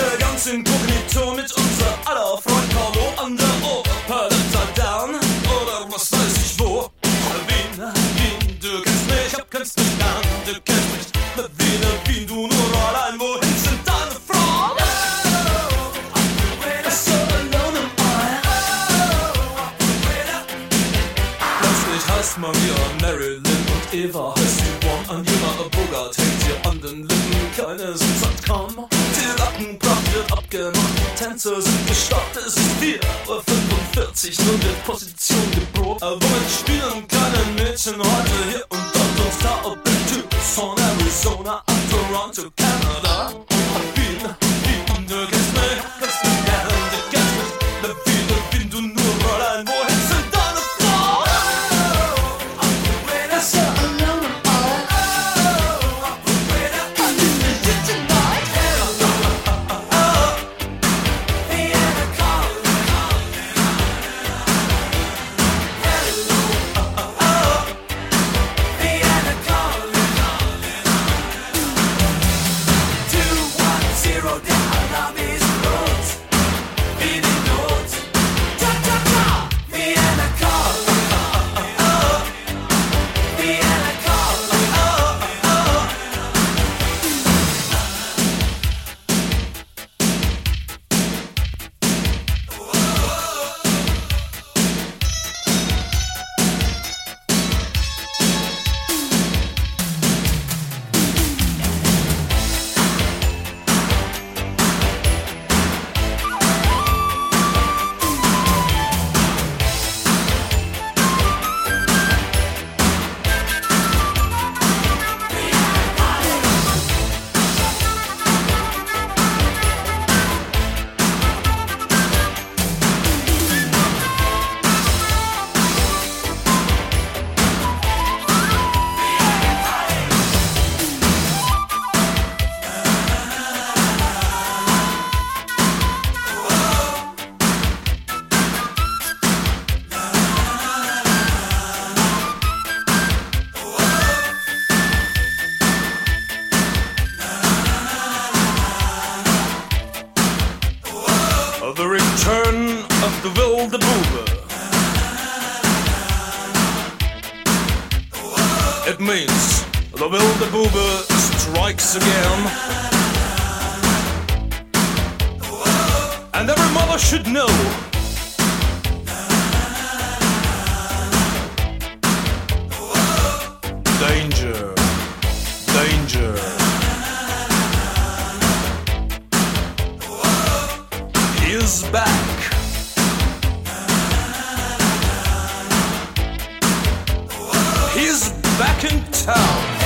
ganz inkognito mit unser aller Freund Carlo an der Oper down. Oder was weiß ich wo. Wien, du kennst mich, kennst mich gern, du kennst mich. Wien, du nur allein, wohin sind deine Frauen? So alone am Plötzlich heißt Maria Marilyn und Eva heißt Yvonne. Ein junger Bogart hängt ihr an den Lippen, keine sind kaum. Die Lackenpracht wird abgemacht, Tänzer sind gestartet, es ist 4:45 Uhr, nun wird Position geprobt. Womit spielen kleine Mädchen heute hier und dort und da, ob in Tucson, Arizona, Toronto, Canada. Wien, du kennst mich gern, du kennst mich. Wien, du nur allein, wohin sind deine Frauen? So alone am The return of the wilde Bube. It means the wilde Bube strikes again. And every mother should know. Danger, danger. Is back. He's back in town.